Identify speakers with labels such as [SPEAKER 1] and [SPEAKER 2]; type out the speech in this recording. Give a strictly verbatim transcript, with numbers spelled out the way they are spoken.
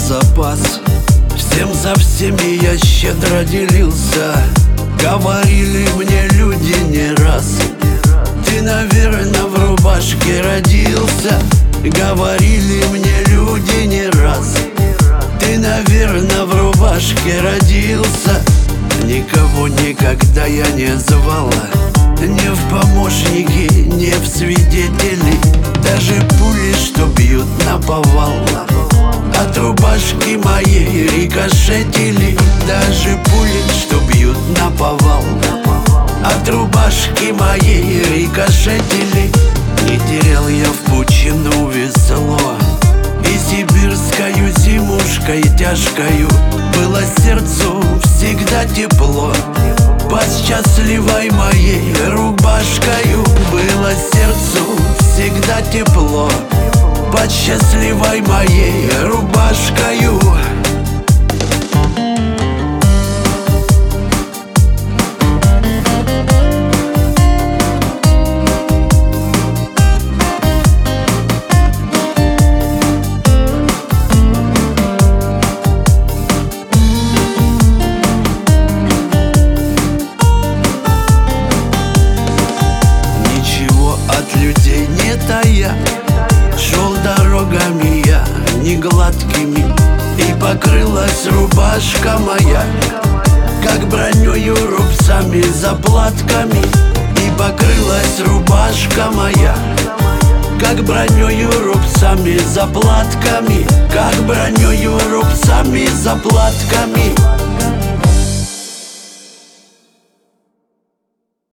[SPEAKER 1] запас. Всем за всеми я щедро делился. Говорили мне люди не раз: ты, наверное, в рубашке родился. Говорили мне люди не раз: ты, наверное, в рубашке родился. Никого никогда я не звала ни в помощники, ни в свидетели. Даже пули, что бьют наповал, от рубашки моей рикошетили. Даже пули, что бьют наповал, от рубашки моей рикошетили. Не терял я в пучину весло, и сибирскою зимушкой тяжкою было сердцу всегда тепло. Под счастливой моей рубашкою было сердцу всегда тепло. Под счастливой моей рубашкою. Людей не тая, шел дорогами я не гладкими, и покрылась рубашка моя, как бронёю, рубцами, заплатками. И покрылась рубашка моя, как бронёю, рубцами, заплатками. Как бронёю, рубцами, заплатками.